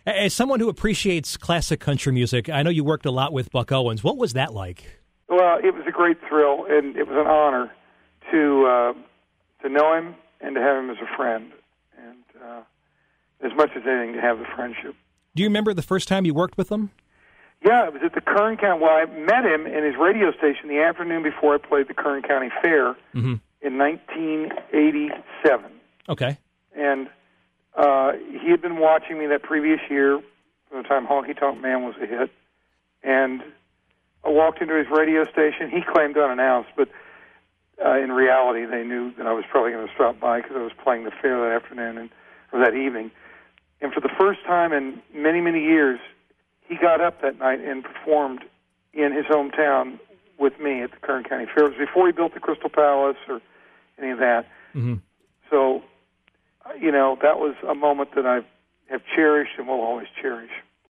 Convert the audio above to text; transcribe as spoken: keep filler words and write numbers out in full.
As someone who appreciates classic country music, I know you worked a lot with Buck Owens. What was that like? Well, it was a great thrill, and it was an honor to uh, to know him and to have him as a friend, and uh, as much as anything, to have the friendship. Do you remember the first time you worked with him? Yeah, it was at the Kern County. Well, I met him in his radio station the afternoon before I played the Kern County Fair mm-hmm. in nineteen eighty-seven. Okay. And uh, he had been watching me that previous year, from the time Honky Tonk Man was a hit, and I walked into his radio station. He claimed unannounced, but uh, in reality, they knew that I was probably going to stop by because I was playing the fair that afternoon and or that evening. And for the first time in many, many years, he got up that night and performed in his hometown with me at the Kern County Fair. It was before he built the Crystal Palace or any of that. Mm-hmm. So, you know, that was a moment that I have cherished and will always cherish.